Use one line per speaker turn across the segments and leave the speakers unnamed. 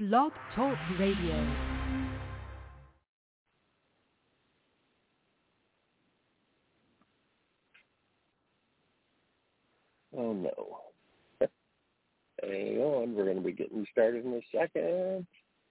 Blog Talk Radio.
Oh, no. Hang on. We're going to be getting started in a second.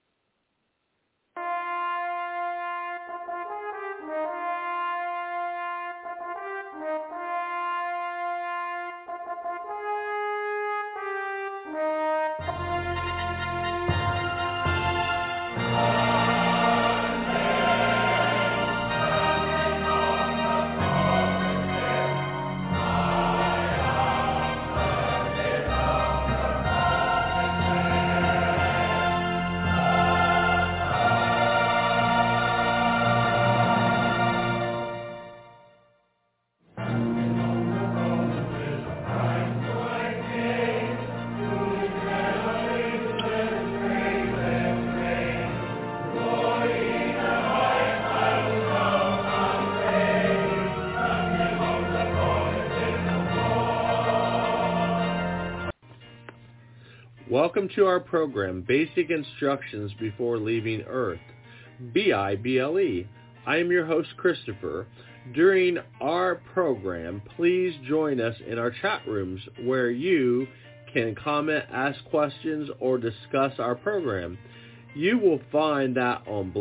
Welcome to our program, Basic Instructions Before Leaving Earth, BIBLE. I am your host, Christopher. During our program, please join us in our chat rooms where you can comment, ask questions, or discuss our program. You will find that on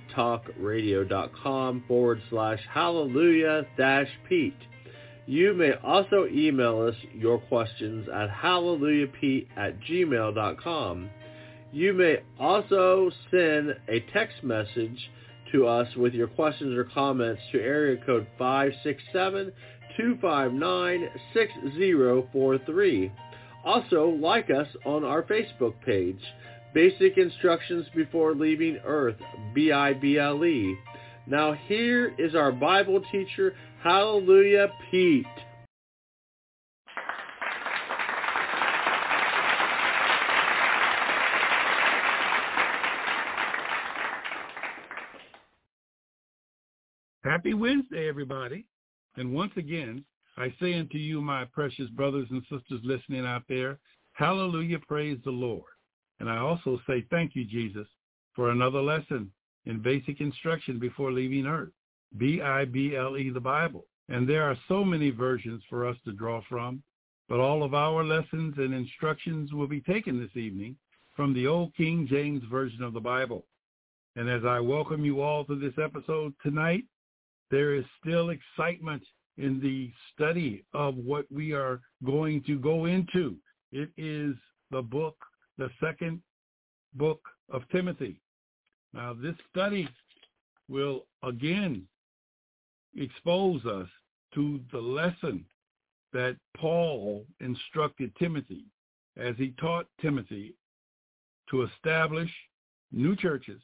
blogtalkradio.com/hallelujah-pete. You may also email us your questions at hallelujahpete@gmail.com. You may also send a text message to us with your questions or comments to area code 567-259-6043. Also, like us on our Facebook page, Basic Instructions Before Leaving Earth, BIBLE. Now here is our Bible teacher, Hallelujah Pete.
Happy Wednesday, everybody. And once again, I say unto you, my precious brothers and sisters listening out there, hallelujah, praise the Lord. And I also say thank you, Jesus, for another lesson in basic instruction before leaving earth, BIBLE, the Bible. And there are so many versions for us to draw from, but all of our lessons and instructions will be taken this evening from the old King James Version of the Bible. And as I welcome you all to this episode tonight, there is still excitement in the study of what we are going to go into. It is the second book of Timothy. Now, this study will again expose us to the lesson that Paul instructed Timothy as he taught Timothy to establish new churches.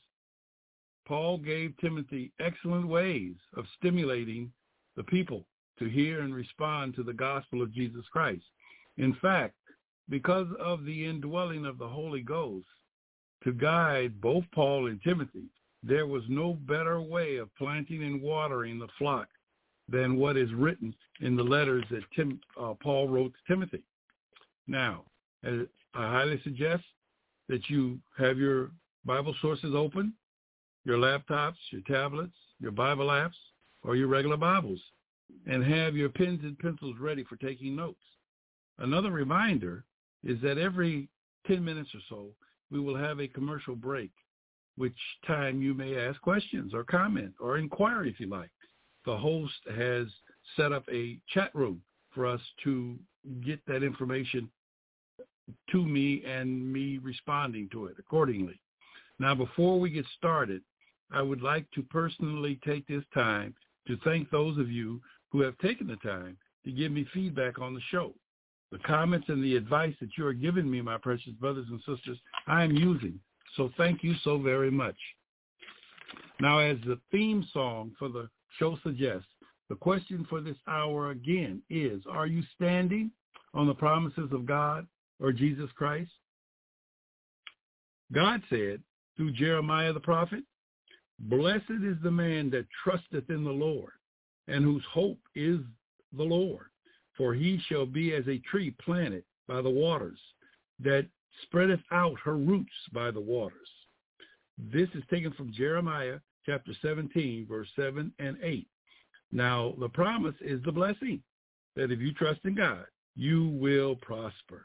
Paul gave Timothy excellent ways of stimulating the people to hear and respond to the gospel of Jesus Christ. In fact, because of the indwelling of the Holy Ghost to guide both Paul and Timothy, there was no better way of planting and watering the flock than what is written in the letters that Paul wrote to Timothy. Now, I highly suggest that you have your Bible sources open, your laptops, your tablets, your Bible apps, or your regular Bibles, and have your pens and pencils ready for taking notes. Another reminder is that every 10 minutes or so, we will have a commercial break, which time you may ask questions or comment or inquire if you like. The host has set up a chat room for us to get that information to me and me responding to it accordingly. Now, before we get started, I would like to personally take this time to thank those of you who have taken the time to give me feedback on the show. The comments and the advice that you are giving me, my precious brothers and sisters, I am using. So thank you so very much. Now, as the theme song for the show suggests, the question for this hour again is, are you standing on the promises of God or Jesus Christ? God said through Jeremiah the prophet, "Blessed is the man that trusteth in the Lord, and whose hope is the Lord. For he shall be as a tree planted by the waters, that spreadeth out her roots by the waters. This is taken from Jeremiah chapter 17, verse 7 and 8. Now, the promise is the blessing that if you trust in God, you will prosper.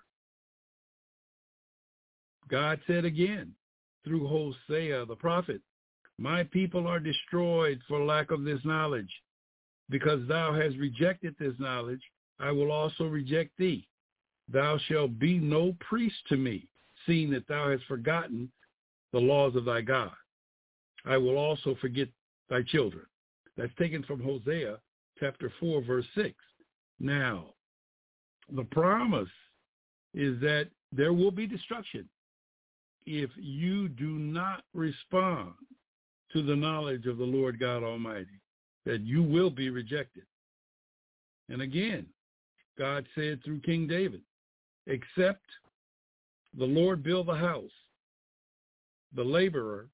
God said again through Hosea the prophet, my people are destroyed for lack of this knowledge. Because thou hast rejected this knowledge, I will also reject thee. Thou shalt be no priest to me, seeing that thou hast forgotten the laws of thy God. I will also forget thy children. That's taken from Hosea chapter 4, verse 6. Now, the promise is that there will be destruction if you do not respond to the knowledge of the Lord God Almighty, that you will be rejected. And again, God said through King David, except the Lord build the house, they labor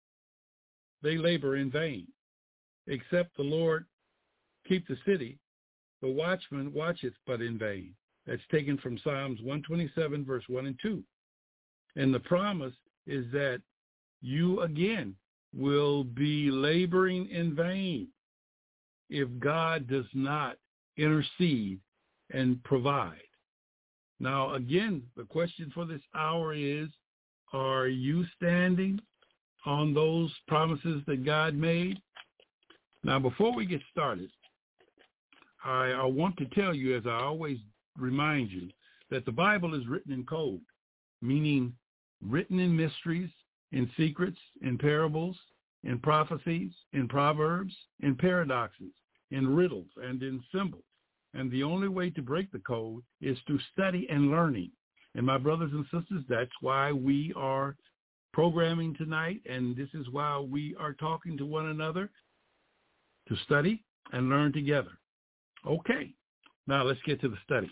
in vain. Except the Lord keep the city, the watchman watcheth but in vain. That's taken from Psalms 127, verse 1 and 2. And the promise is that you again will be laboring in vain if God does not intercede and provide. Now, again, the question for this hour is, are you standing on those promises that God made? Now, before we get started, I want to tell you, as I always remind you, that the Bible is written in code, meaning written in mysteries, in secrets, in parables, in prophecies, in proverbs, in paradoxes, in riddles, and in symbols. And the only way to break the code is through study and learning. And my brothers and sisters, that's why we are programming tonight, and this is why we are talking to one another, to study and learn together. Okay, now let's get to the study.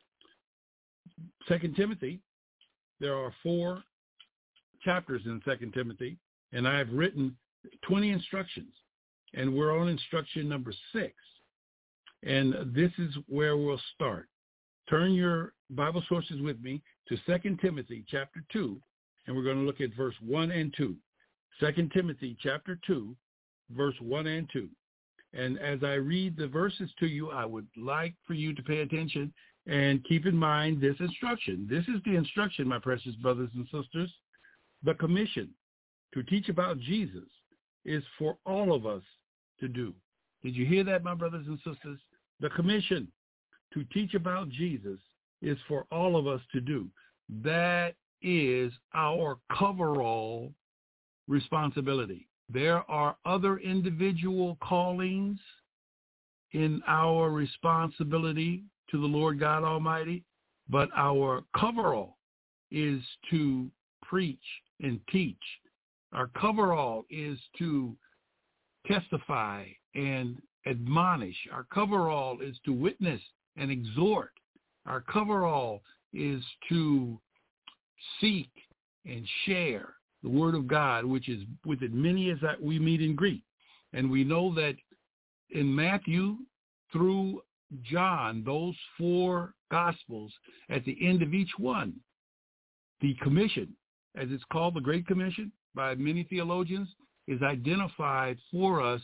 2 Timothy, there are 4 chapters in 2 Timothy, and I have written 20 instructions, and we're on instruction number 6. And this is where we'll start. Turn your Bible sources with me to 2 Timothy chapter 2, and we're going to look at verse 1 and 2. 2 Timothy chapter 2, verse 1 and 2. And as I read the verses to you, I would like for you to pay attention and keep in mind this instruction. This is the instruction, my precious brothers and sisters. The commission to teach about Jesus is for all of us to do. Did you hear that, my brothers and sisters? The commission to teach about Jesus is for all of us to do. That is our coverall responsibility. There are other individual callings in our responsibility to the Lord God Almighty, but our coverall is to preach and teach. Our coverall is to testify and admonish. Our coverall is to witness and exhort. Our coverall is to seek and share the word of God, which is with as many as that we meet and greet. And we know that in Matthew through John, those 4 gospels, at the end of each one, the commission, as it's called, the Great Commission by many theologians, is identified for us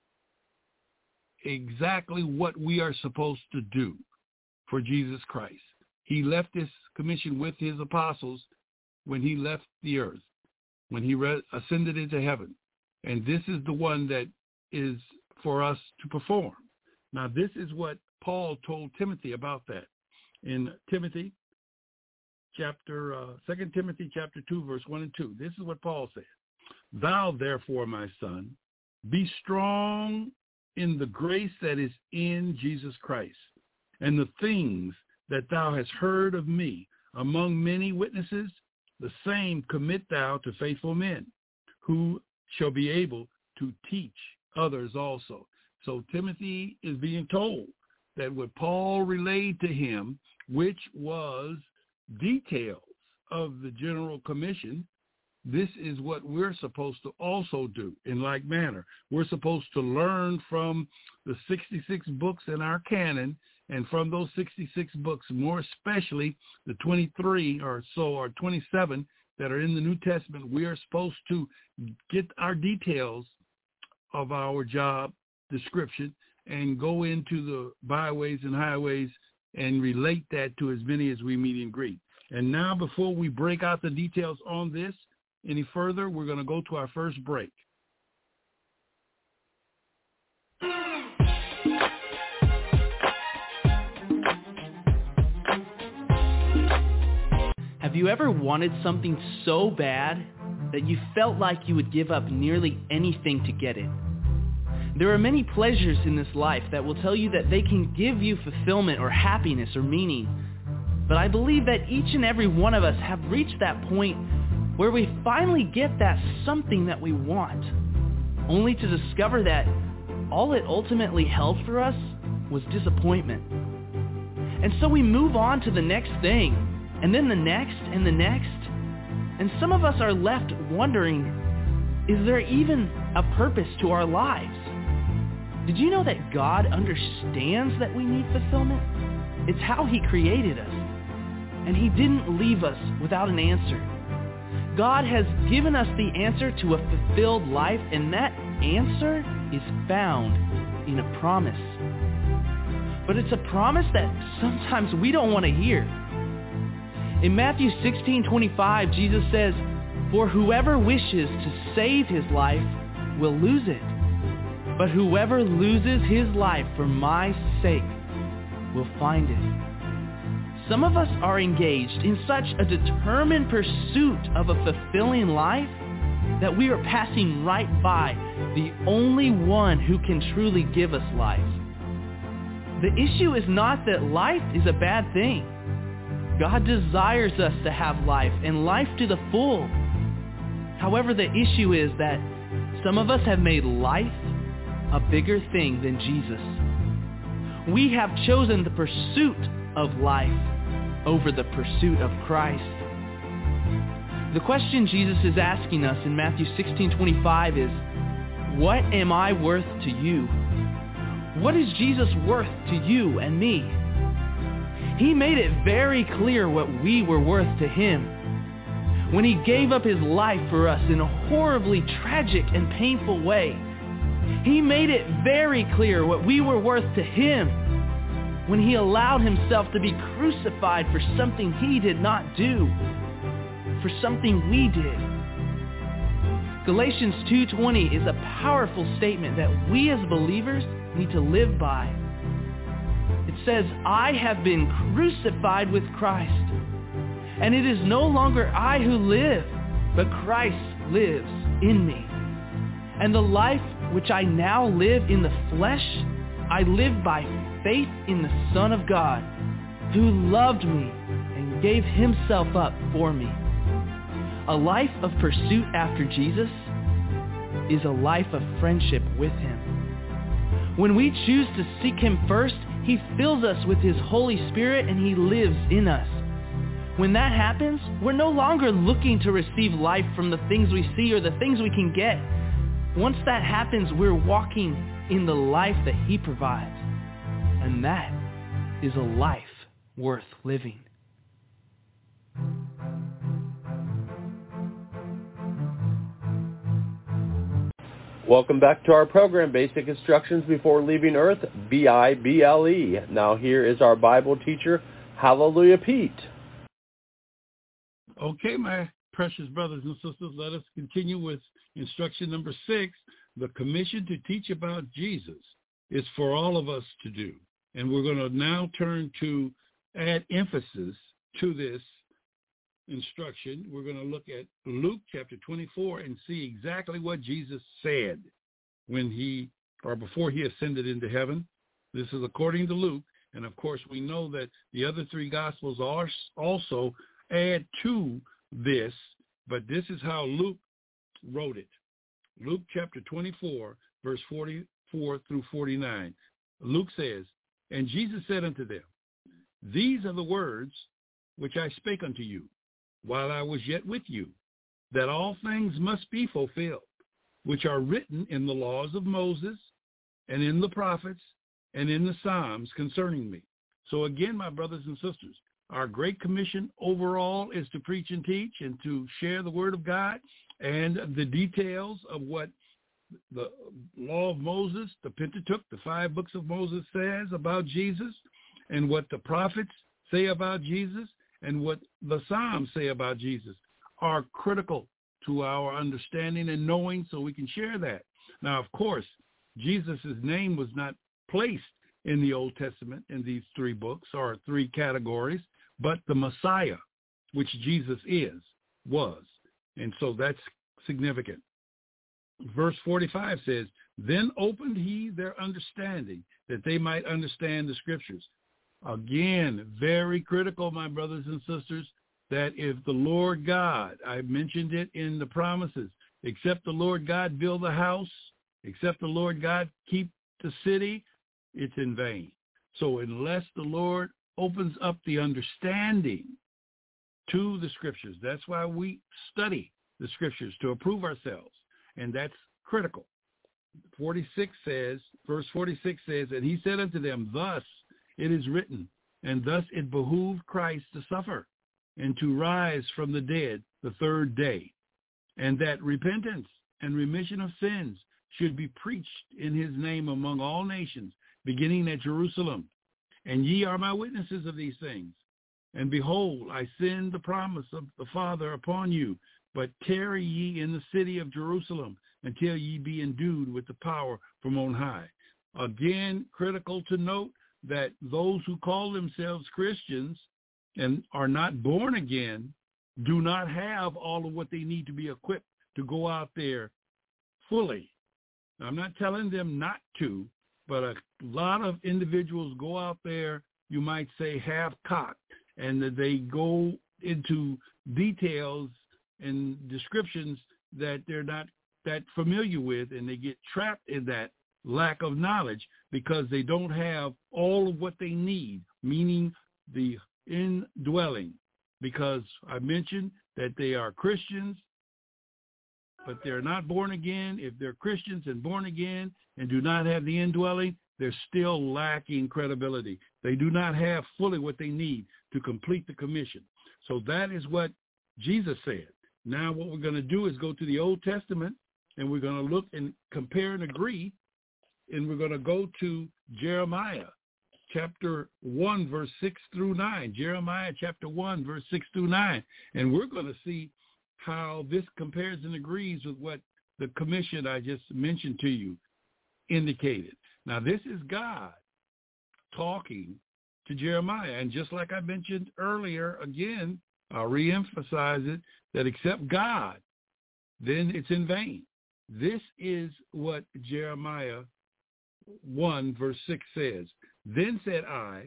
exactly what we are supposed to do for Jesus Christ. He left this commission with his apostles when he left the earth, when he ascended into heaven. And this is the one that is for us to perform. Now, this is what Paul told Timothy about that. In Timothy, 2 Timothy chapter 2, verse 1 and 2, this is what Paul said. Thou, therefore, my son, be strong in the grace that is in Jesus Christ, and the things that thou hast heard of me among many witnesses, the same commit thou to faithful men, who shall be able to teach others also. So Timothy is being told that what Paul relayed to him, which was details of the General Commission, this is what we're supposed to also do in like manner. We're supposed to learn from the 66 books in our canon And from those 66 books, more especially the 23 or so or 27 that are in the New Testament, we are supposed to get our details of our job description and go into the byways and highways and relate that to as many as we meet and greet. And now, before we break out the details on this any further, we're going to go to our first break.
Have you ever wanted something so bad that you felt like you would give up nearly anything to get it? There are many pleasures in this life that will tell you that they can give you fulfillment or happiness or meaning. But I believe that each and every one of us have reached that point where we finally get that something that we want, only to discover that all it ultimately held for us was disappointment. And so we move on to the next thing, and then the next and the next. And some of us are left wondering, is there even a purpose to our lives? Did you know that God understands that we need fulfillment? It's how he created us. And he didn't leave us without an answer. God has given us the answer to a fulfilled life, and that answer is found in a promise. But it's a promise that sometimes we don't want to hear. In Matthew 16:25, Jesus says, "For whoever wishes to save his life will lose it. But whoever loses his life for my sake will find it." Some of us are engaged in such a determined pursuit of a fulfilling life that we are passing right by the only one who can truly give us life. The issue is not that life is a bad thing. God desires us to have life, and life to the full. However, the issue is that some of us have made life a bigger thing than Jesus. We have chosen the pursuit of life over the pursuit of Christ. The question Jesus is asking us in Matthew 16:25 is, what am I worth to you? What is Jesus worth to you and me? He made it very clear what we were worth to him when he gave up his life for us in a horribly tragic and painful way. He made it very clear what we were worth to him when he allowed himself to be crucified for something he did not do, for something we did. Galatians 2:20 is a powerful statement that we as believers need to live by. It says, "I have been crucified with Christ, and it is no longer I who live, but Christ lives in me. And the life which I now live in the flesh, I live by faith in the Son of God, who loved me and gave himself up for me." A life of pursuit after Jesus is a life of friendship with him. When we choose to seek him first, he fills us with his Holy Spirit and he lives in us. When that happens, we're no longer looking to receive life from the things we see or the things we can get. Once that happens, we're walking in the life that he provides. And that is a life worth living.
Welcome back to our program, Basic Instructions Before Leaving Earth, BIBLE. Now here is our Bible teacher, Hallelujah Pete.
Okay, my precious brothers and sisters, let us continue with instruction number 6. The commission to teach about Jesus is for all of us to do. And we're going to now turn to add emphasis to this instruction. We're going to look at Luke chapter 24 and see exactly what Jesus said before he ascended into heaven. This is according to Luke. And of course, we know that the other 3 gospels also add to this, but this is how Luke wrote it. Luke chapter 24, verse 44 through 49. Luke says, "And Jesus said unto them, These are the words which I spake unto you, while I was yet with you, that all things must be fulfilled, which are written in the laws of Moses, and in the prophets, and in the Psalms concerning me. So again, my brothers and sisters, our Great Commission overall is to preach and teach and to share the Word of God, and the details of what the law of Moses, the Pentateuch, the 5 books of Moses says about Jesus, and what the prophets say about Jesus, and what the Psalms say about Jesus are critical to our understanding and knowing, so we can share that. Now, of course, Jesus' name was not placed in the Old Testament in these 3 books or 3 categories, but the Messiah, which Jesus was. And so that's significant. Verse 45 says, then opened he their understanding that they might understand the scriptures. Again, very critical, my brothers and sisters, that if the Lord God, I mentioned it in the promises, except the Lord God build the house, except the Lord God keep the city, it's in vain. So unless the Lord opens up the understanding to the scriptures, that's why we study the scriptures, to approve ourselves, and that's critical. Verse 46 says, and he said unto them, thus it is written, and thus it behooved Christ to suffer, and to rise from the dead the 3rd day, and that repentance and remission of sins should be preached in his name among all nations, beginning at Jerusalem. And ye are my witnesses of these things. And behold, I send the promise of the Father upon you, but tarry ye in the city of Jerusalem until ye be endued with the power from on high. Again, critical to note that those who call themselves Christians and are not born again do not have all of what they need to be equipped to go out there fully. I'm not telling them not to, but a lot of individuals go out there, you might say, half-cocked, and that they go into details and descriptions that they're not that familiar with, and they get trapped in that lack of knowledge because they don't have all of what they need, meaning the indwelling. Because I mentioned that they are Christians, but they're not born again. If they're Christians and born again and do not have the indwelling, they're still lacking credibility. They do not have fully what they need to complete the commission. So that is what Jesus said. Now what we're going to do is go to the Old Testament, and we're going to look and compare and agree, and we're going to go to Jeremiah chapter 1, verse 6 through 9. Jeremiah chapter 1, verse 6 through 9. And we're going to see how this compares and agrees with what the commission I just mentioned to you indicated. Now, this is God talking to Jeremiah. And just like I mentioned earlier, again, I'll reemphasize it, that except God, then it's in vain. This is what Jeremiah 1, verse 6 says. Then said I,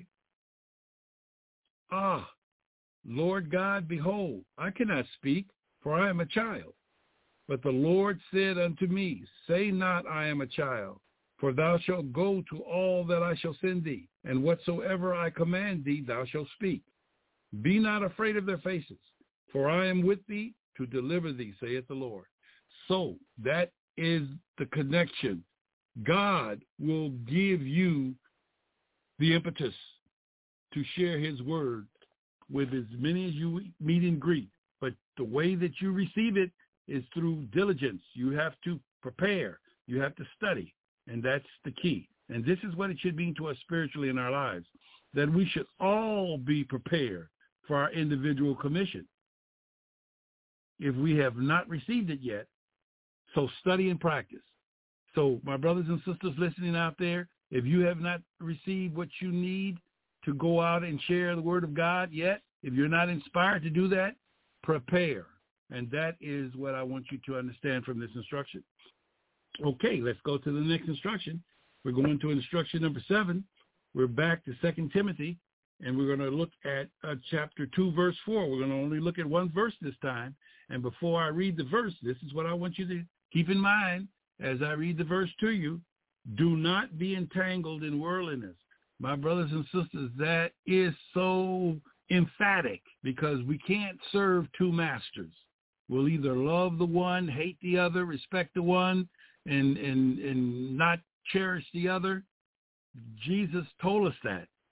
Lord God, behold, I cannot speak, for I am a child. But the Lord said unto me, say not, I am a child, for thou shalt go to all that I shall send thee, and whatsoever I command thee, thou shalt speak. Be not afraid of their faces, for I am with thee to deliver thee, saith the Lord. So that is the connection. God will give you the impetus to share his word with as many as you meet and greet. But the way that you receive it is through diligence. You have to prepare. You have to study. And that's the key. And this is what it should mean to us spiritually in our lives, that we should all be prepared for our individual commission if we have not received it yet. So study and practice. So my brothers and sisters listening out there, if you have not received what you need to go out and share the word of God yet, if you're not inspired to do that, prepare. And that is what I want you to understand from this instruction. Okay, let's go to the next instruction. We're going to instruction number 7. We're back to 2 Timothy, and we're going to look at chapter 2, verse 4. We're going to only look at one verse this time. And before I read the verse, this is what I want you to keep in mind as I read the verse to you. Do not be entangled in worldliness. My brothers and sisters, that is so emphatic because we can't serve two masters. We'll either love the one, hate the other, respect the one, and not cherish the other. Jesus told us that.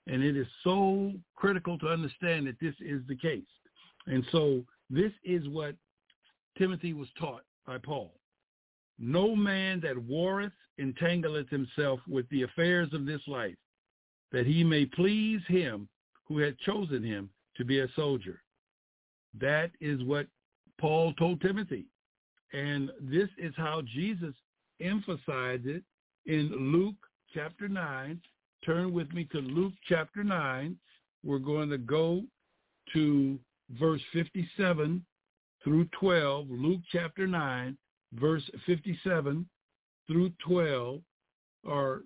And it is so critical to understand that this is the case. And so this is what Timothy was taught by Paul. No man that warreth entangleth himself with the affairs of this life, that he may please him who had chosen him to be a soldier. That is what Paul told Timothy. And this is how Jesus emphasized it in Luke chapter 9. Turn with me to Luke chapter 9. We're going to go to verse 57 through 12. Luke chapter 9, verse 57 through 12, or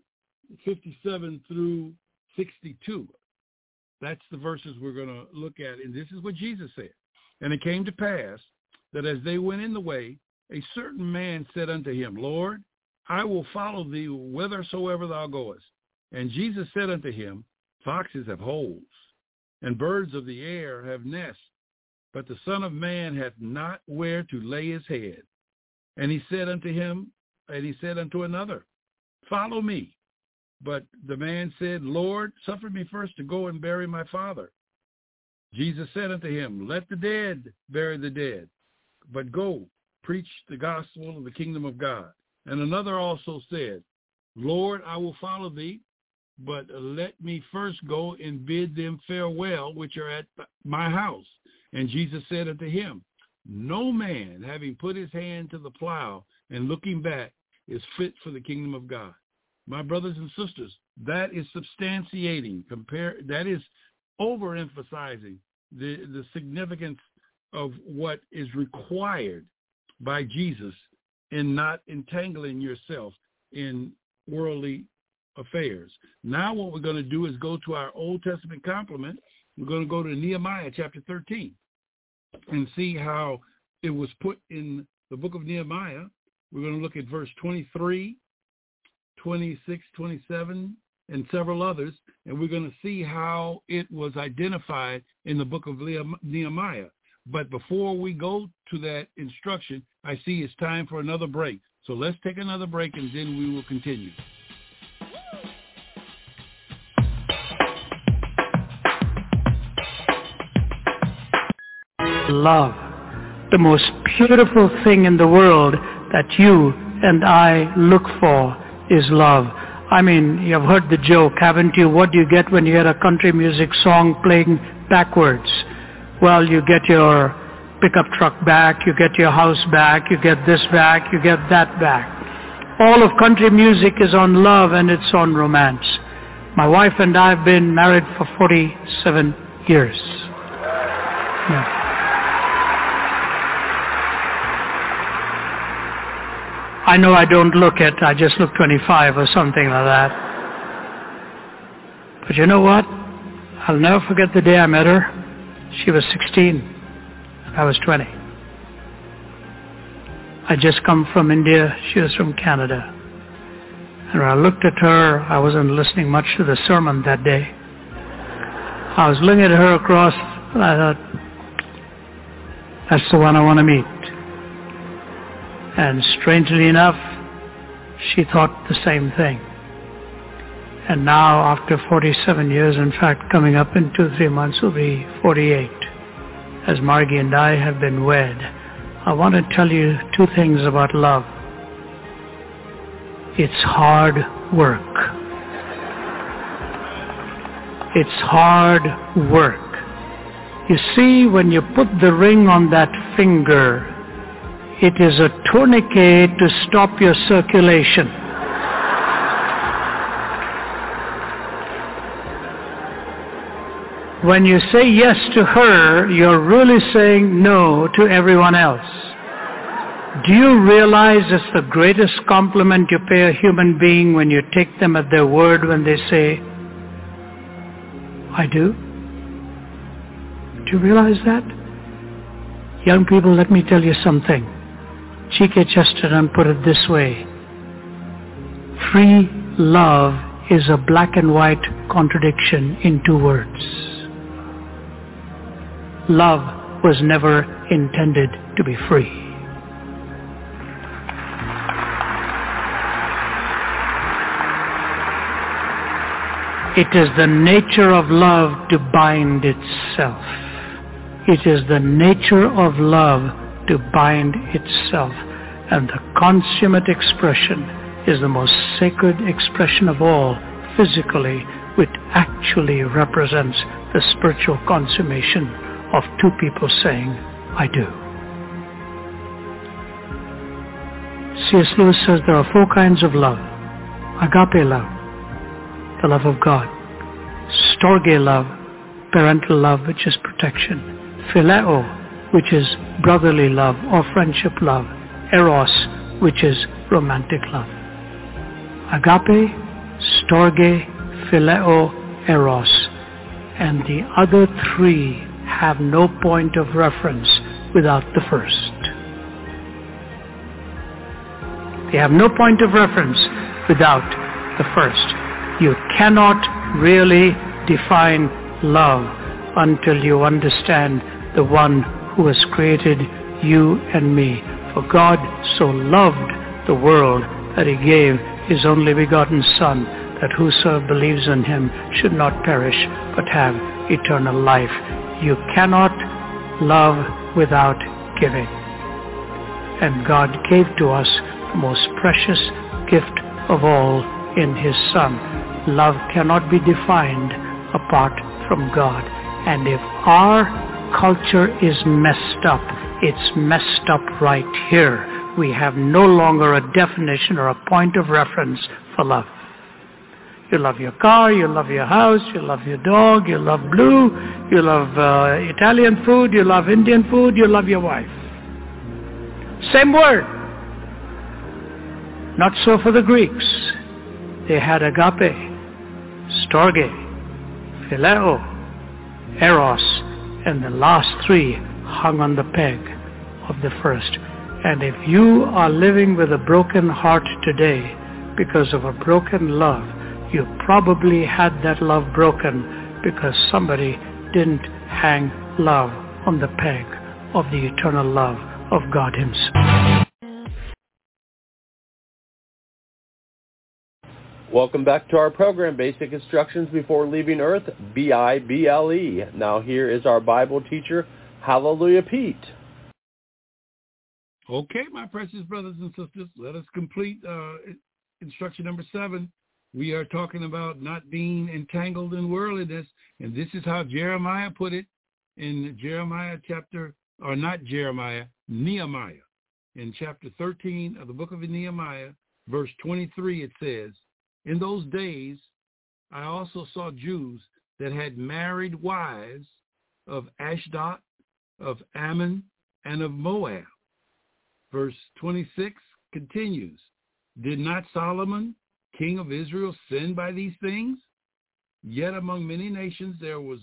57 through 62. That's the verses we're going to look at. And this is what Jesus said. And it came to pass that as they went in the way, a certain man said unto him, Lord, I will follow thee whithersoever thou goest. And Jesus said unto him, foxes have holes, and birds of the air have nests, but the Son of Man hath not where to lay his head. And he said unto him, and he said unto another, follow me. But the man said, Lord, suffer me first to go and bury my father. Jesus said unto him, let the dead bury the dead, but go, preach the gospel of the kingdom of God. And another also said, Lord, I will follow thee, but let me first go and bid them farewell, which are at my house. And Jesus said unto him, no man, having put his hand to the plow and looking back, is fit for the kingdom of God. My brothers and sisters, that is substantiating, that is overemphasizing the significance of what is required by Jesus in not entangling yourself in worldly affairs. Now what we're going to do is go to our Old Testament complement. We're going to go to Nehemiah chapter 13 and see how it was put in the book of Nehemiah. We're going to look at verse 23, 26, 27, and several others, and we're going to see how it was identified in the book of Nehemiah. But before we go to that instruction, I see it's time for another break. So let's take another break, and then we will continue.
Love, the most beautiful thing in the world that you and I look for is love. I mean, you've heard the joke, haven't you? What do you get when you hear a country music song playing backwards? Well, you get your pickup truck back, you get your house back, you get this back, you get that back. All of country music is on love and it's on romance. My wife and I have been married for 47 years. Yeah. I know I don't look it, I just look 25 or something like that. But you know what? I'll never forget the day I met her. She was 16, and I was 20. I just come from India, she was from Canada. And when I looked at her, I wasn't listening much to the sermon that day. I was looking at her across, and I thought, that's the one I want to meet. And strangely enough, she thought the same thing. And now, after 47 years, in fact, coming up in 2-3 months will be 48, as Margie and I have been wed, I want to tell you two things about love. It's hard work. It's hard work. You see, when you put the ring on that finger, it is a tourniquet to stop your circulation. When you say yes to her, you're really saying no to everyone else. Do you realize it's the greatest compliment you pay a human being when you take them at their word when they say, I do? Do you realize that? Young people, let me tell you something. G.K. Chesterton put it this way: free love is a black and white contradiction in 2 words. Love was never intended to be free. It is the nature of love to bind itself. It is the nature of love to bind itself. And the consummate expression is the most sacred expression of all, physically, which actually represents the spiritual consummation of two people saying, I do. C.S. Lewis says there are four kinds of love. Agape love, the love of God. Storge love, parental love, which is protection. Phileo, which is brotherly love or friendship love. Eros, which is romantic love. Agape, Storge, Phileo, Eros. And the other three have no point of reference without the first. They have no point of reference without the first. You cannot really define love until you understand the one who has created you and me. For God so loved the world that he gave his only begotten Son, that whosoever believes in him should not perish but have eternal life. You cannot love without giving. And God gave to us the most precious gift of all in his Son. Love cannot be defined apart from God. And if our culture is messed up, it's messed up right here. We have no longer a definition or a point of reference for love. You love your car, you love your house, you love your dog, you love blue, you love Italian food, you love Indian food, you love your wife. Same word. Not so for the Greeks. They had agape, storge, phileo, eros, and the last three hung on the peg of the first. And if you are living with a broken heart today because of a broken love, you probably had that love broken because somebody didn't hang love on the peg of the eternal love of God himself.
Welcome back to our program, Basic Instructions Before Leaving Earth, B-I-B-L-E. Now here is our Bible teacher, Hallelujah Pete.
Okay, my precious brothers and sisters, let us complete instruction number 7. We are talking about not being entangled in worldliness, and this is how Jeremiah put it in Nehemiah. In chapter 13 of the book of Nehemiah, verse 23, it says, in those days I also saw Jews that had married wives of Ashdod, of Ammon, and of Moab. Verse 26 continues, did not Solomon, king of Israel, sin by these things? Yet among many nations there was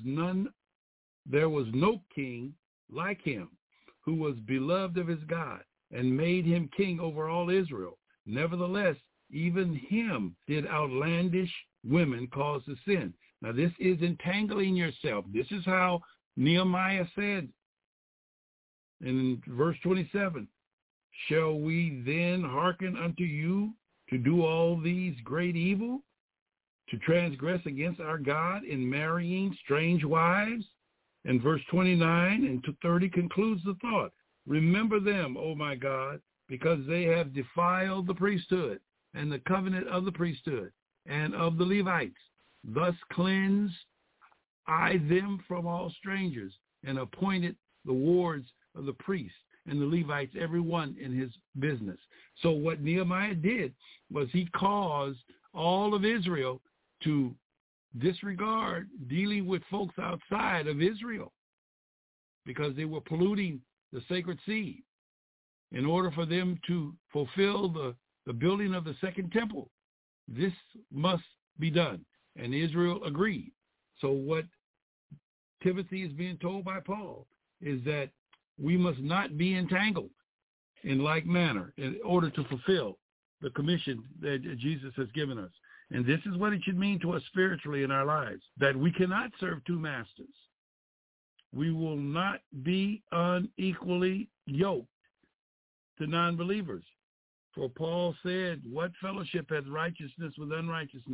no king like him, who was beloved of his God, and made him king over all Israel. Nevertheless, even him did outlandish women cause to sin. Now this is entangling yourself. This is how Nehemiah said in verse 27, shall we then hearken unto you to do all these great evil, to transgress against our God in marrying strange wives? And verse 29 and to 30 concludes the thought. Remember them, O my God, because they have defiled the priesthood and the covenant of the priesthood and of the Levites. Thus cleanse I them from all strangers, and appointed the wards of the priests and the Levites, every one in his business. So what Nehemiah did was he caused all of Israel to disregard dealing with folks outside of Israel because they were polluting the sacred seed in order for them to fulfill the building of the second temple. This must be done. And Israel agreed. So what Timothy is being told by Paul is that we must not be entangled in like manner in order to fulfill the commission that Jesus has given us. And this is what it should mean to us spiritually in our lives, that we cannot serve two masters. We will not be unequally yoked to non-believers. For Paul said, what fellowship has righteousness with unrighteousness?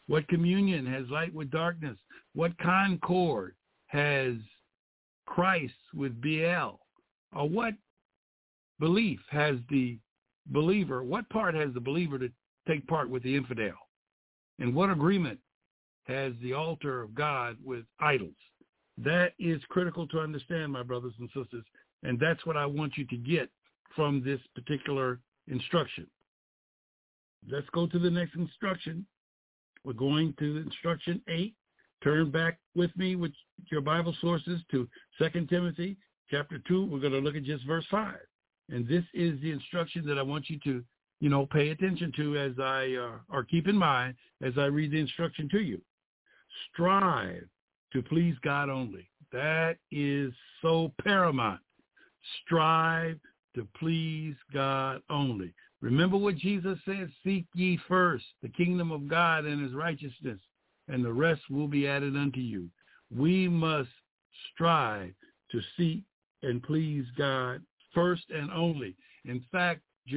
What communion has light with darkness? What concord has Christ with Belial? Or what belief has the believer, what part has the believer to take part with the infidel? And what agreement has the altar of God with idols? That is critical to understand, my brothers and sisters, and that's what I want you to get from this particular instruction. Let's go to the next instruction. We're going to instruction 8. Turn back with me with your Bible sources to 2 Timothy chapter 2. We're going to look at just verse 5. And this is the instruction that I want you to, pay attention to as or keep in mind as I read the instruction to you. Strive to please God only. That is so paramount. Strive to please God only. Remember what Jesus said, seek ye first the kingdom of God and his righteousness, and the rest will be added unto you. We must strive to seek and please God first and only. In fact, it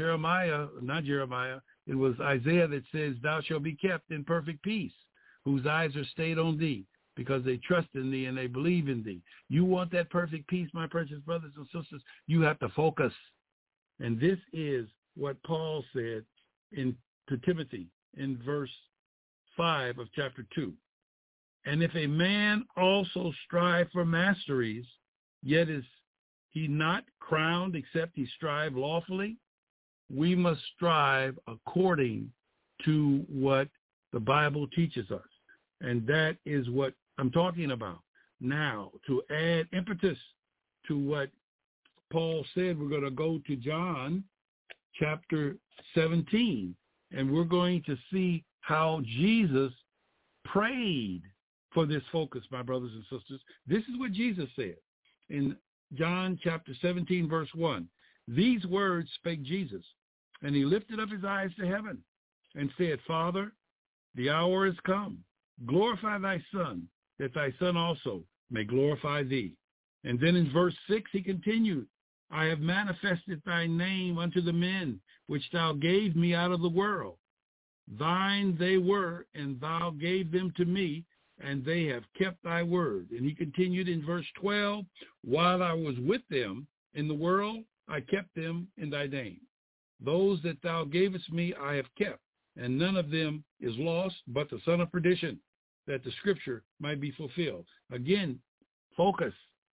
was Isaiah that says, thou shalt be kept in perfect peace, whose eyes are stayed on thee, because they trust in thee and they believe in thee. You want that perfect peace, my precious brothers and sisters, you have to focus. And this is what Paul said to Timothy in verse 5 of chapter 2. And if a man also strive for masteries, yet is he not crowned except he strive lawfully? We must strive according to what the Bible teaches us. And that is what I'm talking about. Now, to add impetus to what Paul said, we're going to go to John chapter 17, and we're going to see how Jesus prayed for this focus, my brothers and sisters. This is what Jesus said in John chapter 17, verse 1. These words spake Jesus, and he lifted up his eyes to heaven and said, Father, the hour is come. Glorify thy Son, that thy Son also may glorify thee. And then in verse 6 he continued, I have manifested thy name unto the men which thou gave me out of the world. Thine they were, and thou gave them to me, and they have kept thy word. And he continued in verse 12, while I was with them in the world, I kept them in thy name. Those that thou gavest me I have kept, and none of them is lost but the son of perdition, that the scripture might be fulfilled. Again, focus.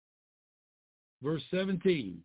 Verse 17,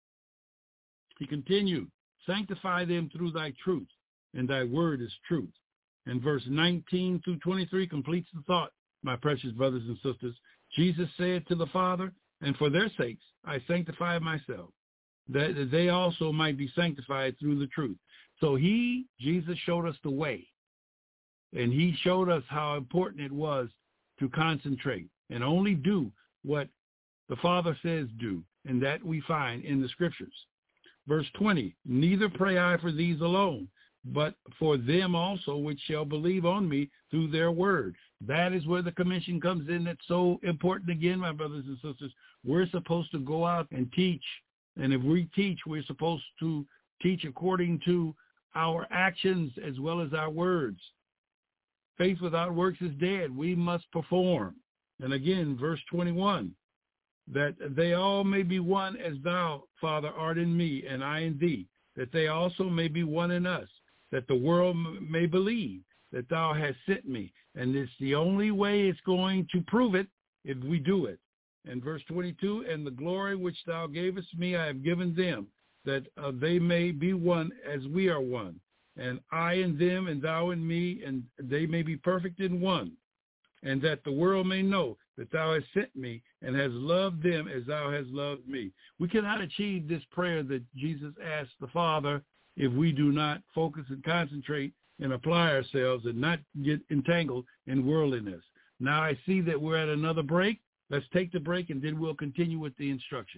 he continued, sanctify them through thy truth, and thy word is truth. And verse 19 through 23 completes the thought, my precious brothers and sisters. Jesus said to the Father, and for their sakes I sanctify myself, that they also might be sanctified through the truth. So Jesus showed us the way, and he showed us how important it was to concentrate and only do what the Father says do, and that we find in the scriptures. Verse 20, neither pray I for these alone, but for them also which shall believe on me through their word. That is where the commission comes in. That's so important again, my brothers and sisters. We're supposed to go out and teach. And if we teach, we're supposed to teach according to our actions as well as our words. Faith without works is dead. We must perform. And again, verse 21, that they all may be one as thou, Father, art in me, and I in thee, that they also may be one in us, that the world may believe that thou hast sent me. And it's the only way it's going to prove it if we do it. And verse 22, and the glory which thou gavest me I have given them, that they may be one as we are one. And I in them, and thou in me, and they may be perfect in one. And that the world may know that thou hast sent me, and hast loved them as thou hast loved me. We cannot achieve this prayer that Jesus asked the Father if we do not focus and concentrate and apply ourselves and not get entangled in worldliness. Now I see that we're at another break. Let's take the break, and then we'll continue with the instruction.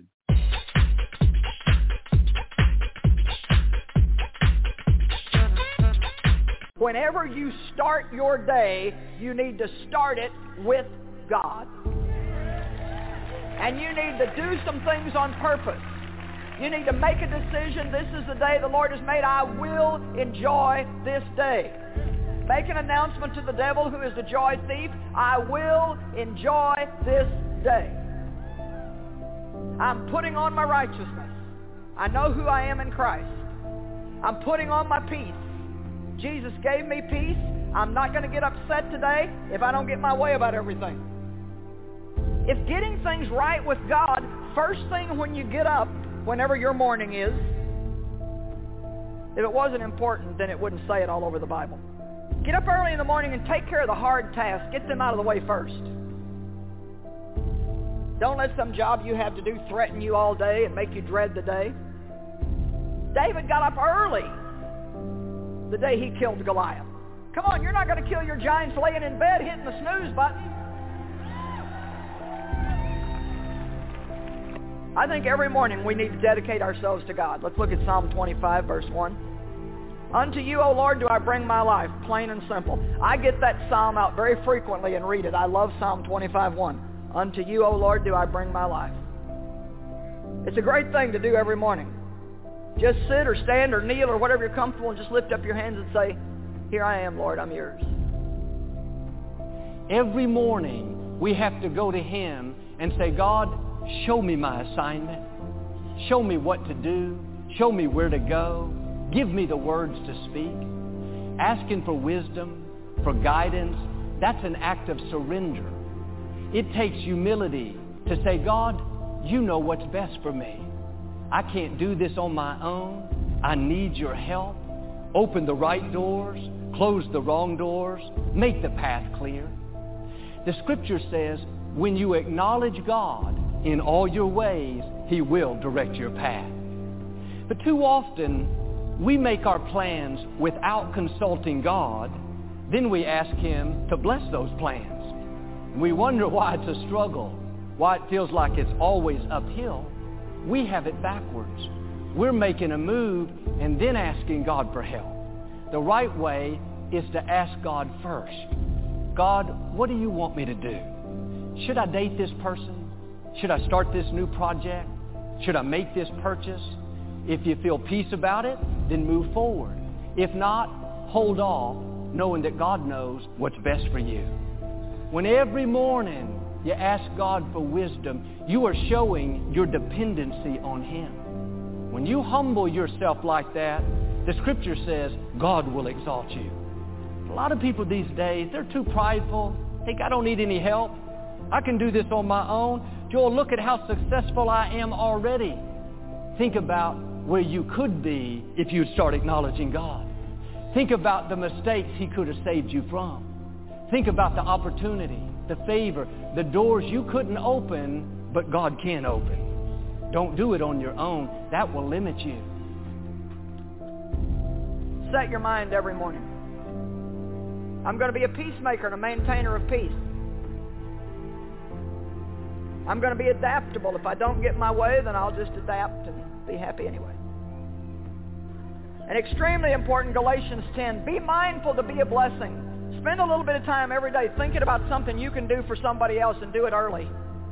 Whenever you start your day, you need to start it with God. And you need to do some things on purpose. You need to make a decision. This is the day the Lord has made. I will enjoy this day. Make an announcement to the devil who is the joy thief. I will enjoy this day. I'm putting on my righteousness. I know who I am in Christ. I'm putting on my peace. Jesus gave me peace. I'm not going to get upset today if I don't get my way about everything. If getting things right with God, first thing when you get up, whenever your morning is, if it wasn't important, then it wouldn't say it all over the Bible. Get up early in the morning and take care of the hard tasks. Get them out of the way first. Don't let some job you have to do threaten you all day and make you dread the day. David got up early the day he killed Goliath. Come on, you're not going to kill your giants laying in bed hitting the snooze button. I think every morning we need to dedicate ourselves to God. Let's look at Psalm 25, verse 1. Unto you, O Lord, do I bring my life, plain and simple. I get that psalm out very frequently and read it. I love Psalm 25:1. Unto you, O Lord, do I bring my life. It's a great thing to do every morning. Just sit or stand or kneel or whatever you're comfortable and just lift up your hands and say, here I am, Lord, I'm yours.
Every morning we have to go to Him and say, God, show me my assignment. Show me what to do. Show me where to go. Give me the words to speak. Asking for wisdom, for guidance, that's an act of surrender. It takes humility to say, God, you know what's best for me. I can't do this on my own. I need your help. Open the right doors, close the wrong doors, make the path clear. The scripture says, when you acknowledge God in all your ways, He will direct your path. But too often, we make our plans without consulting God, then we ask Him to bless those plans. We wonder why it's a struggle, why it feels like it's always uphill. We have it backwards. We're making a move and then asking God for help. The right way is to ask God first. God, what do you want me to do? Should I date this person? Should I start this new project? Should I make this purchase? If you feel peace about it, then move forward. If not, hold off, knowing that God knows what's best for you. When every morning you ask God for wisdom, you are showing your dependency on Him. When you humble yourself like that, the scripture says God will exalt you. A lot of people these days, they're too prideful. Think I don't need any help. I can do this on my own. Joel, look at how successful I am already. Think about where you could be if you'd start acknowledging God. Think about the mistakes He could have saved you from. Think about the opportunity, the favor, the doors you couldn't open, but God can open. Don't do it on your own. That will limit you.
Set your mind every morning. I'm going to be a peacemaker and a maintainer of peace. I'm going to be adaptable. If I don't get my way, then I'll just adapt and be happy anyway. And extremely important, Galatians 10, be mindful to be a blessing. Spend a little bit of time every day thinking about something you can do for somebody else and do it early.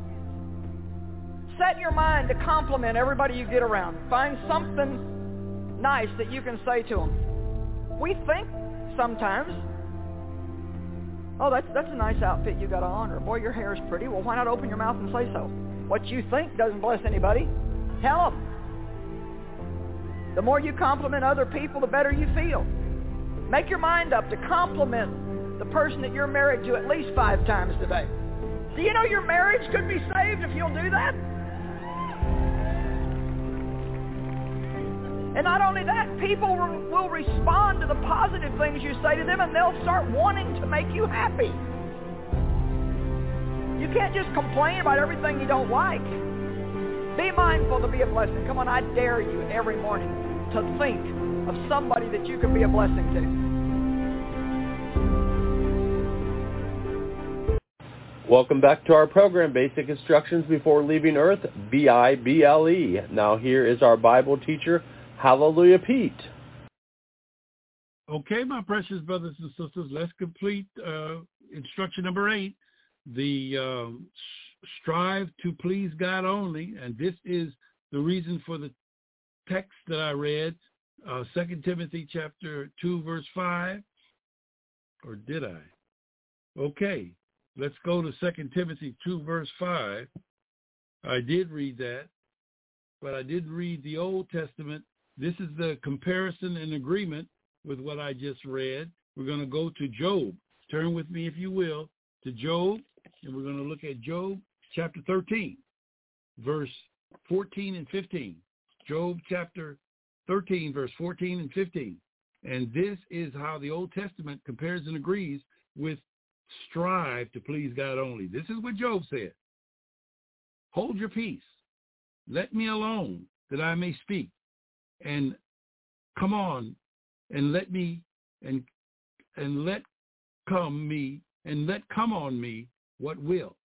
Set your mind to compliment everybody you get around. Find something nice that you can say to them. We think sometimes, oh, that's a nice outfit you got on, or boy, your hair is pretty. Well, why not open your mouth and say so? What you think doesn't bless anybody. Tell them. The more you compliment other people, the better you feel. Make your mind up to compliment the person that you're married to at least 5 times today. Do you know your marriage could be saved if you'll do that? And not only that, people will respond to the positive things you say to them, and they'll start wanting to make you happy. You can't just complain about everything you don't like. Be mindful to be a blessing. Come on, I dare you every morning to think of somebody that you can be a blessing
to. Welcome back to our program, Basic Instructions Before Leaving Earth, B-I-B-L-E. Now here is our Bible teacher, Hallelujah Pete.
Okay, my precious brothers and sisters, let's complete instruction number 8, the strive to please God only. And this is the reason for the text that I read, 2 Timothy chapter 2, verse 5. Or did I? Okay, let's go to 2 Timothy 2, verse 5. I did read that, but I didn't read the Old Testament. This is the comparison and agreement with what I just read. We're going to go to Job. Turn with me, if you will, to Job, and we're going to look at Job chapter 13, verse 14 and 15. Job chapter 13, verse 14 and 15. And this is how the Old Testament compares and agrees with strive to please God only. This is what Job said. Hold your peace. Let me alone that I may speak. And come on and let me and let come on me what will.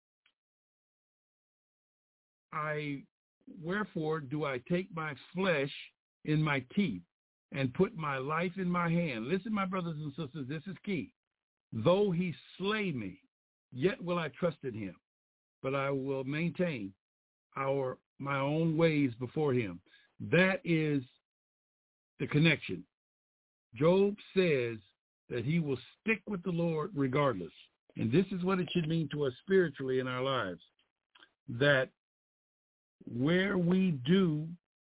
Wherefore do I take my flesh in my teeth and put my life in my hand? Listen, my brothers and sisters, this is key. Though he slay me, yet will I trust in him, but I will maintain my own ways before him. That is the connection. Job says that he will stick with the Lord regardless. And this is what it should mean to us spiritually in our lives. That what we do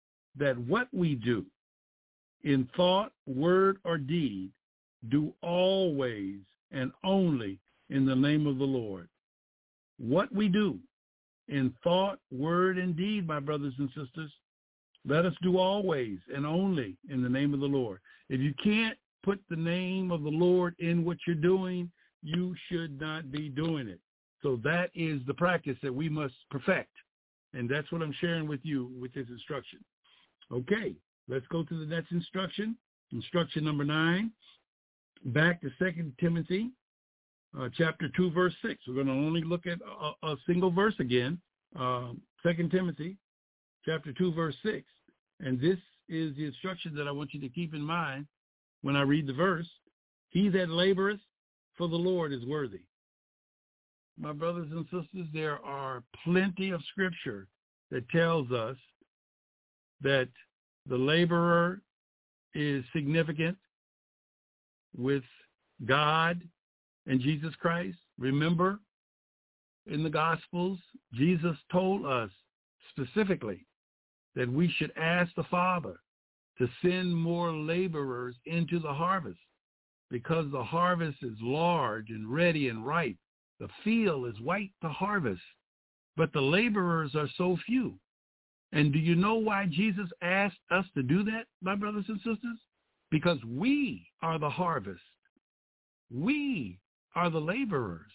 in thought, word, or deed, do always and only in the name of the Lord. What we do in thought, word, and deed, my brothers and sisters, let us do always and only in the name of the Lord. If you can't put the name of the Lord in what you're doing, you should not be doing it. So that is the practice that we must perfect. And that's what I'm sharing with you with this instruction. Okay, let's go to the next instruction. Instruction number 9. Back to 2 Timothy chapter 2, verse 6. We're going to only look at a single verse again. 2 Timothy chapter 2, verse 6. And this is the instruction that I want you to keep in mind when I read the verse. He that laboreth for the Lord is worthy. My brothers and sisters, there are plenty of scripture that tells us that the laborer is significant with God and Jesus Christ. Remember, in the Gospels, Jesus told us specifically that we should ask the Father to send more laborers into the harvest, because the harvest is large and ready and ripe. The field is white to harvest, but the laborers are so few. And do you know why Jesus asked us to do that, my brothers and sisters? Because we are the harvest. We are the laborers.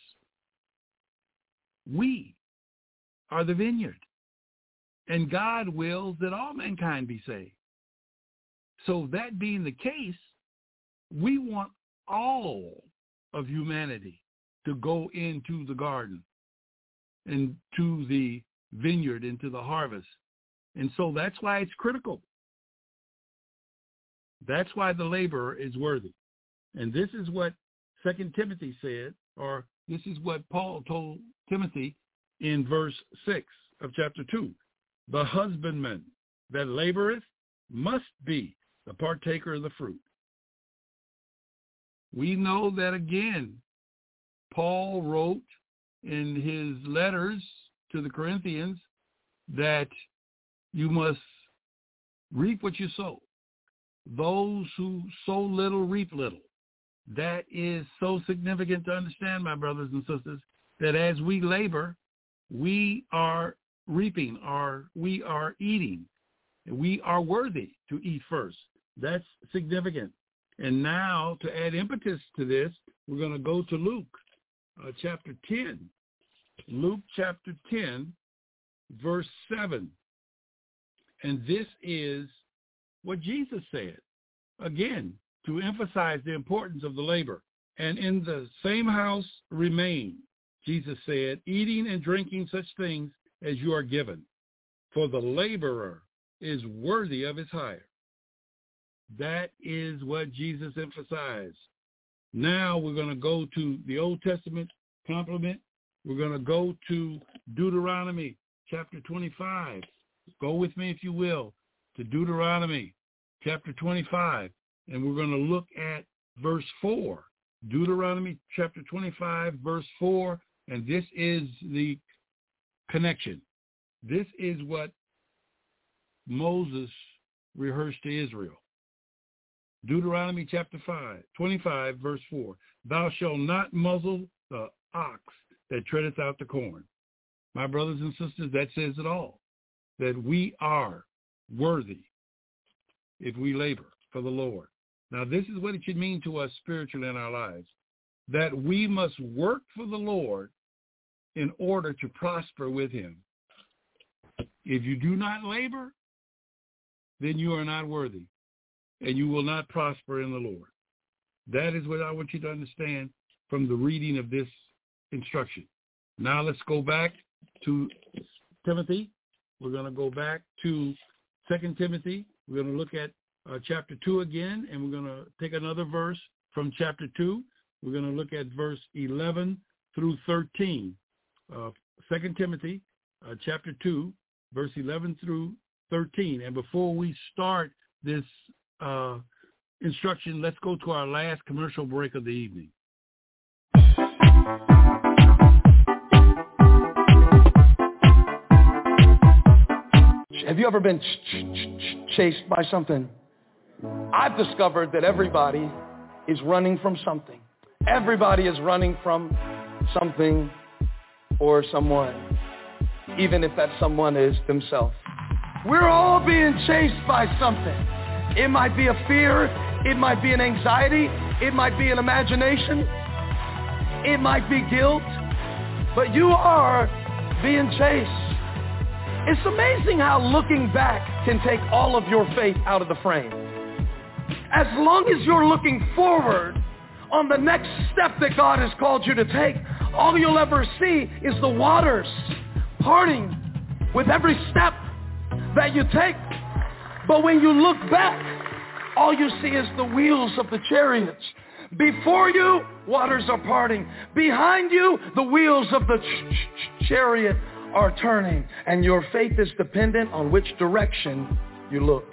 We are the vineyard. And God wills that all mankind be saved. So that being the case, we want all of humanity to go into the garden, into the vineyard, into the harvest. And so that's why it's critical. That's why the laborer is worthy. And this is what 2 Timothy said, or this is what Paul told Timothy in verse 6 of chapter 2. The husbandman that laboreth must be the partaker of the fruit. We know that again, Paul wrote in his letters to the Corinthians that you must reap what you sow. Those who sow little reap little. That is so significant to understand, my brothers and sisters, that as we labor, we are reaping, or we are eating. We are worthy to eat first. That's significant. And now, to add impetus to this, we're going to go to Luke chapter 10. Luke chapter 10, verse 7. And this is what Jesus said, again, to emphasize the importance of the labor. And in the same house remain, Jesus said, eating and drinking such things as you are given, for the laborer is worthy of his hire. That is what Jesus emphasized. Now we're going to go to the Old Testament complement. We're going to go to Deuteronomy chapter 25. Go with me, if you will, to Deuteronomy chapter 25, and we're going to look at verse 4. Deuteronomy chapter 25, verse 4, and this is the connection. This is what Moses rehearsed to Israel. Deuteronomy chapter 25, verse 4. Thou shalt not muzzle the ox that treadeth out the corn. My brothers and sisters, that says it all. That we are worthy if we labor for the Lord. Now, this is what it should mean to us spiritually in our lives. That we must work for the Lord in order to prosper with him. If you do not labor, then you are not worthy, and you will not prosper in the Lord. That is what I want you to understand from the reading of this instruction. Now let's go back to Timothy. We're going to go back to 2 Timothy. We're going to look at chapter 2 again, and we're going to take another verse from chapter 2. We're going to look at verse 11 through 13. 2 Timothy chapter 2, verse 11 through 13. And before we start this instruction, let's go to our last commercial break of the evening.
Have you ever been chased by something? I've discovered that everybody is running from something. Everybody is running from something or someone, even if that someone is themselves. We're all being chased by something. It might be a fear. It might be an anxiety. It might be an imagination. It might be guilt. But you are being chased. It's amazing how looking back can take all of your faith out of the frame. As long as you're looking forward on the next step that God has called you to take, all you'll ever see is the waters parting with every step that you take. But when you look back, all you see is the wheels of the chariots. Before you, waters are parting. Behind you, the wheels of the chariot are turning, and your faith is dependent on which direction you look.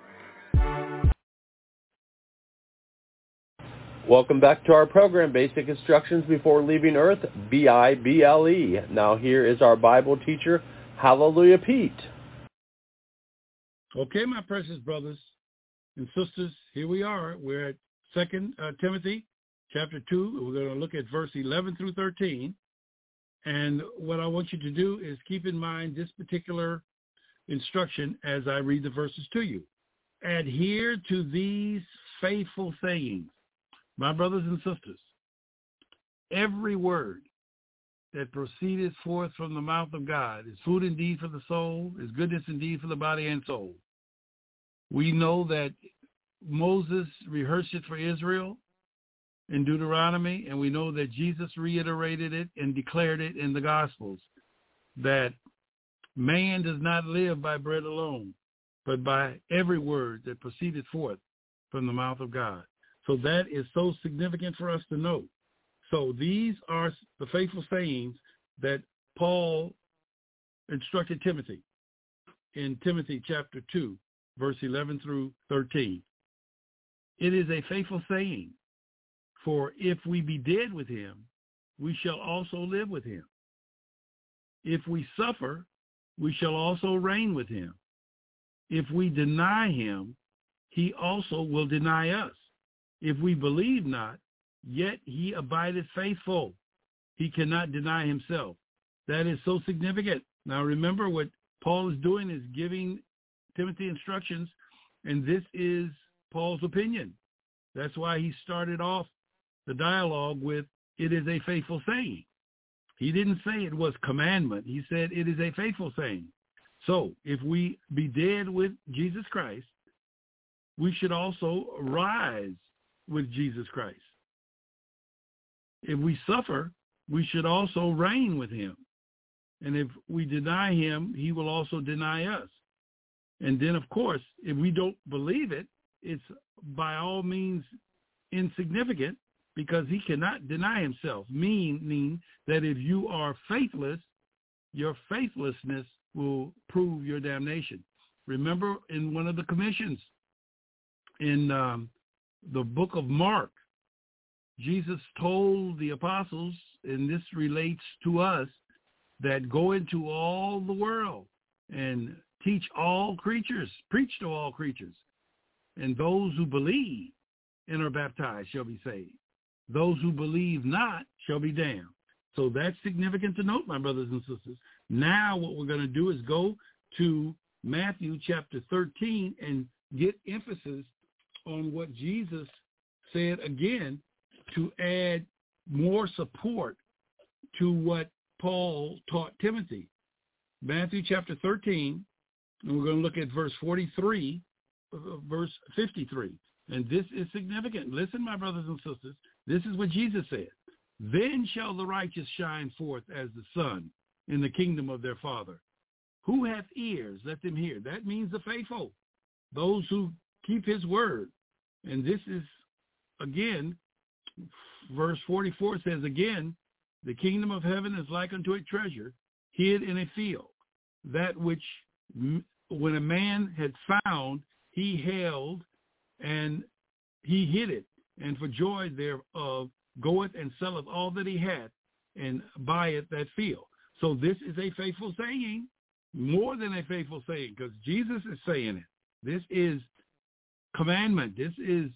Welcome back to our program, Basic Instructions Before Leaving Earth, B-I-B-L-E. Now here is our Bible teacher, Hallelujah Pete.
Okay, my precious brothers and sisters, here we are. We're at 2 Timothy chapter 2. We're going to look at verse 11 through 13. And what I want you to do is keep in mind this particular instruction as I read the verses to you. Adhere to these faithful sayings. My brothers and sisters, every word that proceedeth forth from the mouth of God is food indeed for the soul, is goodness indeed for the body and soul. We know that Moses rehearsed it for Israel in Deuteronomy, and we know that Jesus reiterated it and declared it in the Gospels, that man does not live by bread alone, but by every word that proceeded forth from the mouth of God. So that is so significant for us to know. So these are the faithful sayings that Paul instructed Timothy in Timothy chapter 2, verse 11 through 13. It is a faithful saying. For if we be dead with him, we shall also live with him. If we suffer, we shall also reign with him. If we deny him, he also will deny us. If we believe not, yet he abideth faithful. He cannot deny himself. That is so significant. Now remember, what Paul is doing is giving Timothy instructions, and this is Paul's opinion. That's why he started off the dialogue with, it is a faithful saying. He didn't say it was commandment. He said it is a faithful saying. So if we be dead with Jesus Christ, we should also rise with Jesus Christ. If we suffer, we should also reign with him. And if we deny him, he will also deny us. And then, of course, if we don't believe it, it's by all means insignificant, because he cannot deny himself, meaning that if you are faithless, your faithlessness will prove your damnation. Remember in one of the commissions in the book of Mark, Jesus told the apostles, and this relates to us, that go into all the world and teach all creatures, preach to all creatures. And those who believe and are baptized shall be saved. Those who believe not shall be damned. So that's significant to note, my brothers and sisters. Now what we're going to do is go to Matthew chapter 13 and get emphasis on what Jesus said again to add more support to what Paul taught Timothy. Matthew chapter 13, and we're going to look at verse 43, verse 53. And this is significant. Listen, my brothers and sisters, this is what Jesus said. Then shall the righteous shine forth as the sun in the kingdom of their Father. Who hath ears, let them hear. That means the faithful, those who keep his word. And this is, again, verse 44 says, again, the kingdom of heaven is like unto a treasure hid in a field, that which when a man had found, he held, and he hid it, and for joy thereof goeth and selleth all that he hath, and buyeth that field. So this is a faithful saying, more than a faithful saying, because Jesus is saying it. This is commandment. This is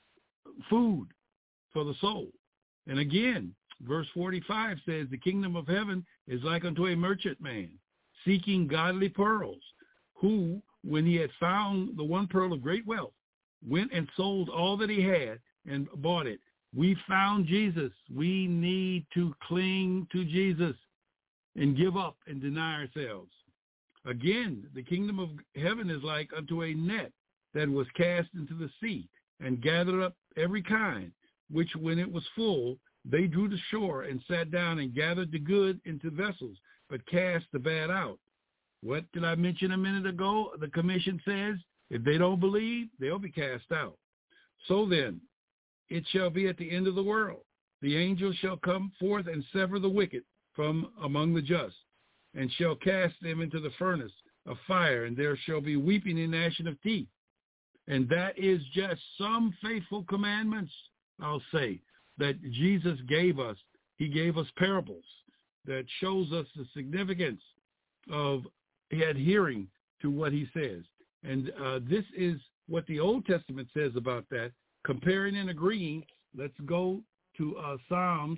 food for the soul. And again, verse 45 says, the kingdom of heaven is like unto a merchant man, seeking godly pearls, who, when he had found the one pearl of great wealth, went and sold all that he had and bought it. We found Jesus. We need to cling to Jesus and give up and deny ourselves. Again, the kingdom of heaven is like unto a net that was cast into the sea and gathered up every kind, which when it was full, they drew to shore and sat down and gathered the good into vessels, but cast the bad out. What did I mention a minute ago? The commission says, if they don't believe, they'll be cast out. So then, it shall be at the end of the world. The angels shall come forth and sever the wicked from among the just, and shall cast them into the furnace of fire, and there shall be weeping and gnashing of teeth. And that is just some faithful commandments, I'll say, that Jesus gave us. He gave us parables that shows us the significance of adhering to what he says. And this is what the Old Testament says about that. Comparing and agreeing, let's go to Psalms.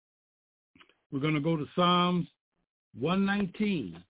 We're going to go to Psalms 119.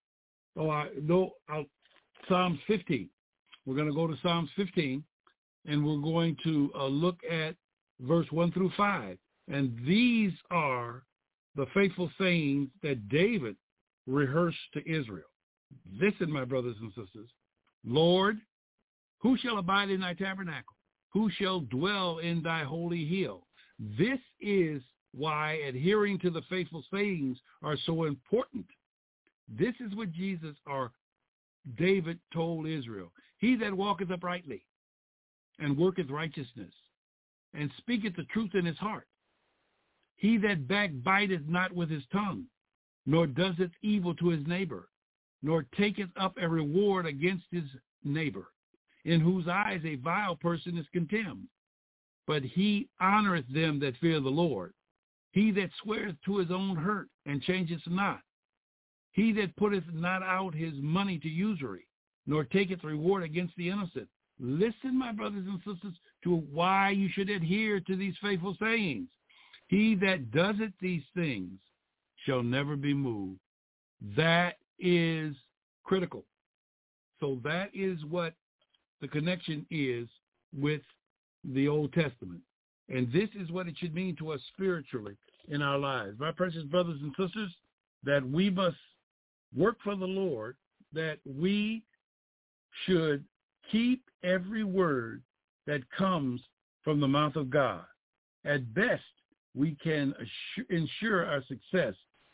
Psalms 15. We're going to go to Psalms 15, and we're going to look at verse 1 through 5. And these are the faithful sayings that David rehearsed to Israel. Listen, my brothers and sisters. Lord, who shall abide in thy tabernacle? Who shall dwell in thy holy hill? This is why adhering to the faithful sayings are so important. This is what Jesus or David told Israel. He that walketh uprightly and worketh righteousness and speaketh the truth in his heart. He that backbiteth not with his tongue, nor doeth evil to his neighbor, nor taketh up a reward against his neighbor, in whose eyes a vile person is contemned. But he honoreth them that fear the Lord. He that sweareth to his own hurt and changeth not. He that putteth not out his money to usury, nor taketh reward against the innocent. Listen, my brothers and sisters, to why you should adhere to these faithful sayings. He that doeth these things shall never be moved. That is critical. So that is what the connection is with the Old Testament. And this is what it should mean to us spiritually in our lives. My precious brothers and sisters, that we must work for the Lord, that we should keep every word that comes from the mouth of God. At best, we can ensure our success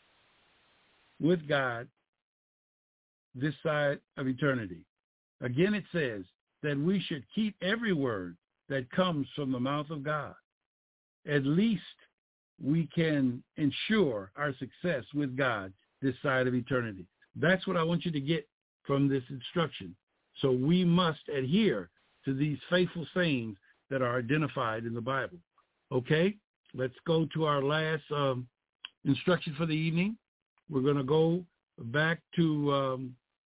with God this side of eternity. Again, it says that we should keep every word that comes from the mouth of God. At least we can ensure our success with God this side of eternity. That's what I want you to get from this instruction. So we must adhere to these faithful sayings that are identified in the Bible. Okay? let's go to our last instruction for the evening. We're going to go back to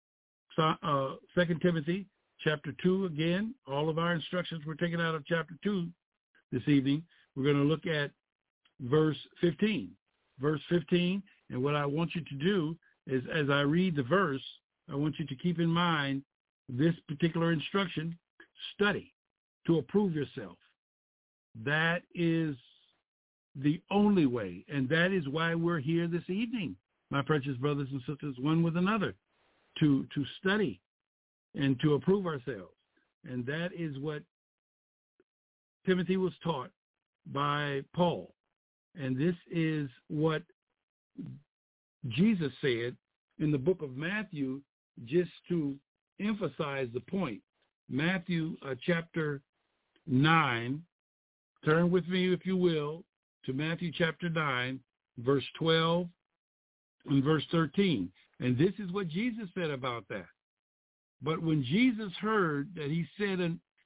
2 Timothy chapter 2 again. All of our instructions were taken out of chapter 2 this evening. We're going to look at verse 15. Verse 15, and what I want you to do is, as I read the verse, I want you to keep in mind this particular instruction: study to approve yourself. That is the only way, and that is why we're here this evening, my precious brothers and sisters, one with another, to study and to approve ourselves. And that is what Timothy was taught by Paul. And this is what Jesus said in the book of Matthew, just to emphasize the point. Matthew chapter 9. Turn with me, if you will, to Matthew chapter 9, verse 12 and verse 13. And this is what Jesus said about that. But when Jesus heard that, he said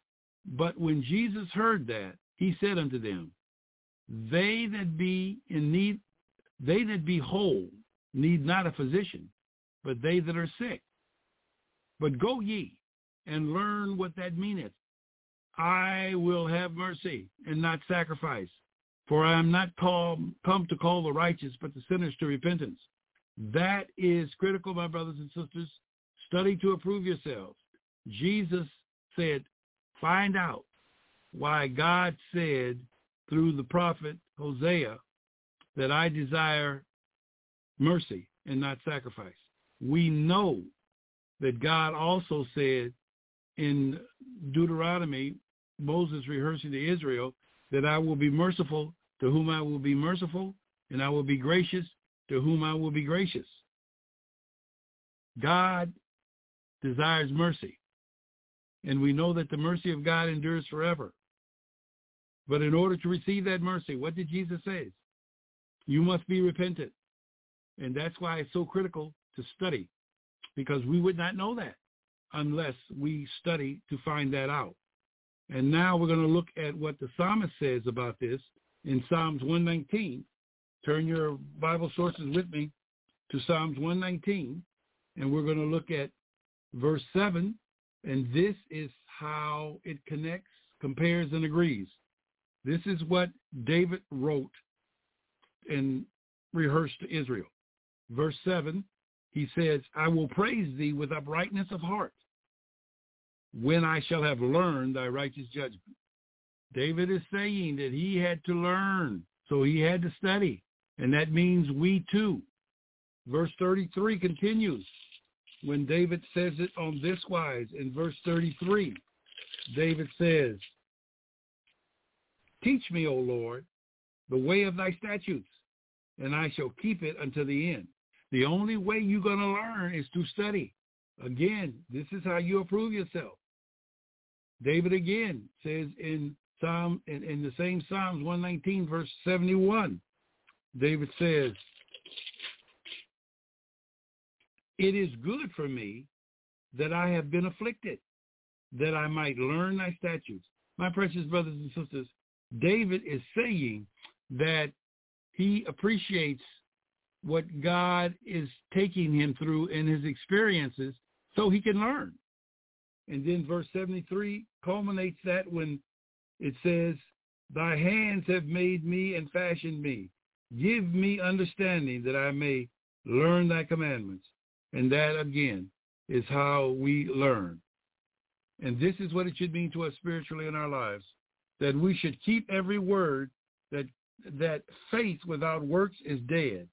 unto them, they that be whole need not a physician, but they that are sick. But go ye and learn what that meaneth. I will have mercy and not sacrifice, for I am not come to call the righteous, but the sinners to repentance. That is critical, my brothers and sisters. Study to approve yourselves. Jesus said, find out why God said through the prophet Hosea that I desire mercy and not sacrifice. We know that God also said in Deuteronomy, Moses rehearsing to Israel, that I will be merciful to whom I will be merciful, and I will be gracious to whom I will be gracious. God desires mercy, and we know that the mercy of God endures forever. But in order to receive that mercy, what did Jesus say? You must be repentant. And that's why it's so critical to study, because we would not know that unless we study to find that out. And now we're going to look at what the psalmist says about this in Psalms 119. Turn your Bible sources with me to Psalms 119, and we're going to look at verse 7, and this is how it connects, compares, and agrees. This is what David wrote and rehearsed to Israel. Verse 7, he says, I will praise thee with uprightness of heart, when I shall have learned thy righteous judgment. David is saying that he had to learn, so he had to study, and that means we too. Verse 33 continues when David says it on this wise. In verse 33, David says, teach me, O Lord, the way of thy statutes, and I shall keep it unto the end. The only way you're going to learn is to study. Again, this is how you approve yourself. David again says in the same Psalms 119, verse 71, David says, it is good for me that I have been afflicted, that I might learn thy statutes. My precious brothers and sisters, David is saying that he appreciates what God is taking him through in his experiences so he can learn. And then verse 73 culminates that when it says, thy hands have made me and fashioned me. Give me understanding that I may learn thy commandments. And that, again, is how we learn. And this is what it should mean to us spiritually in our lives, that we should keep every word, that faith without works is dead.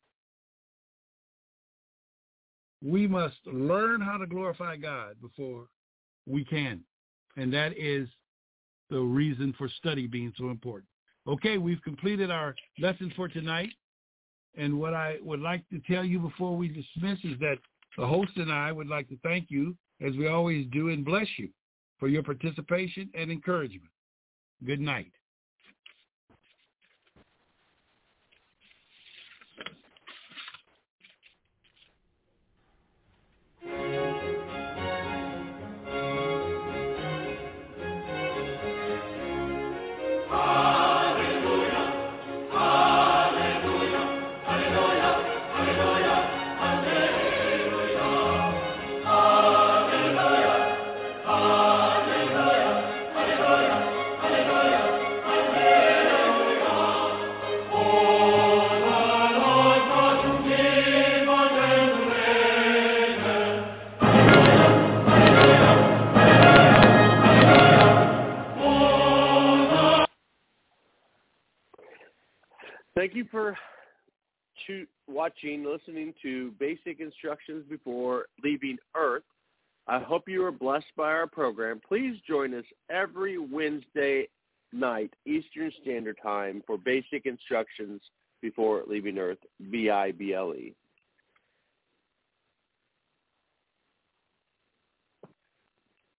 We must learn how to glorify God before we can. And that is the reason for study being so important. Okay, we've completed our lesson for tonight. And what I would like to tell you before we dismiss is that the host and I would like to thank you, as we always do, and bless you for your participation and encouragement. Good night.
Hallelujah.
Thank you for listening to Basic Instructions Before Leaving Earth. I hope you are blessed by our program. Please join us every Wednesday night, Eastern Standard Time, for Basic Instructions Before Leaving Earth, BIBLE.